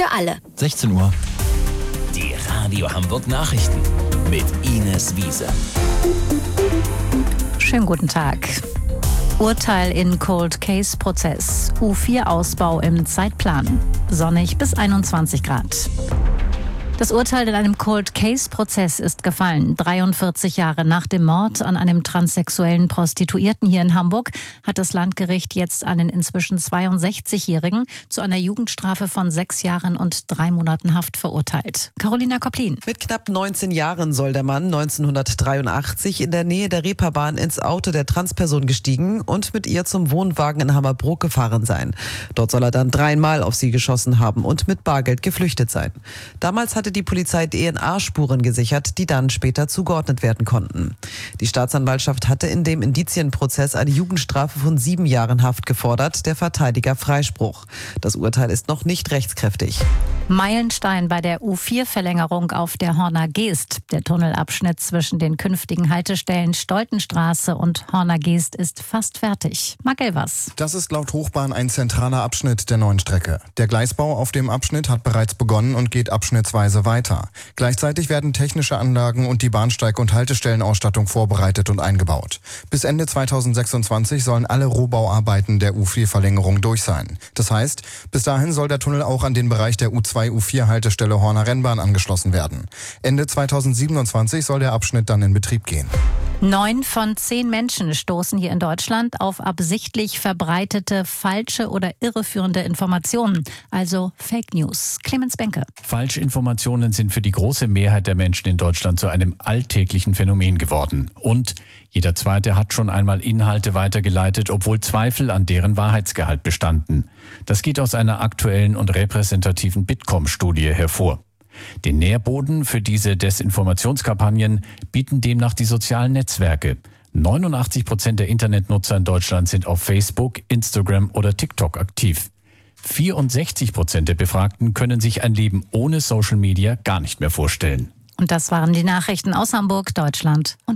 für alle. 16 Uhr. Die Radio Hamburg Nachrichten mit Ines Wiese. Schönen guten Tag. Urteil in Cold Case Prozess. U4-Ausbau im Zeitplan. Sonnig bis 21 Grad. Das Urteil in einem Cold Case Prozess ist gefallen. 43 Jahre nach dem Mord an einem transsexuellen Prostituierten hier in Hamburg hat das Landgericht jetzt einen inzwischen 62-Jährigen zu einer Jugendstrafe von 6 Jahren und 3 Monaten Haft verurteilt. Carolina Kopplin. Mit knapp 19 Jahren soll der Mann 1983 in der Nähe der Reeperbahn ins Auto der Transperson gestiegen und mit ihr zum Wohnwagen in Hammerbrook gefahren sein. Dort soll er dann 3-mal auf sie geschossen haben und mit Bargeld geflüchtet sein. Damals hatte die Polizei DNA-Spuren gesichert, die dann später zugeordnet werden konnten. Die Staatsanwaltschaft hatte in dem Indizienprozess eine Jugendstrafe von 7 Jahren Haft gefordert, der Verteidiger Freispruch. Das Urteil ist noch nicht rechtskräftig. Meilenstein bei der U4-Verlängerung auf der Horner Geest. Der Tunnelabschnitt zwischen den künftigen Haltestellen Stoltenstraße und Horner Geest ist fast fertig. Marc Elvers. Das ist laut Hochbahn ein zentraler Abschnitt der neuen Strecke. Der Gleisbau auf dem Abschnitt hat bereits begonnen und geht abschnittsweise weiter. Gleichzeitig werden technische Anlagen und die Bahnsteig- und Haltestellenausstattung vorbereitet und eingebaut. Bis Ende 2026 sollen alle Rohbauarbeiten der U4-Verlängerung durch sein. Das heißt, bis dahin soll der Tunnel auch an den Bereich der U2-U4-Haltestelle Horner Rennbahn angeschlossen werden. Ende 2027 soll der Abschnitt dann in Betrieb gehen. 9 von 10 Menschen stoßen hier in Deutschland auf absichtlich verbreitete, falsche oder irreführende Informationen, also Fake News. Clemens Benke. Falschinformationen sind für die große Mehrheit der Menschen in Deutschland zu einem alltäglichen Phänomen geworden. Und jeder Zweite hat schon einmal Inhalte weitergeleitet, obwohl Zweifel an deren Wahrheitsgehalt bestanden. Das geht aus einer aktuellen und repräsentativen Bitkom-Studie hervor. Den Nährboden für diese Desinformationskampagnen bieten demnach die sozialen Netzwerke. 89% der Internetnutzer in Deutschland sind auf Facebook, Instagram oder TikTok aktiv. 64% der Befragten können sich ein Leben ohne Social Media gar nicht mehr vorstellen. Und das waren die Nachrichten aus Hamburg, Deutschland und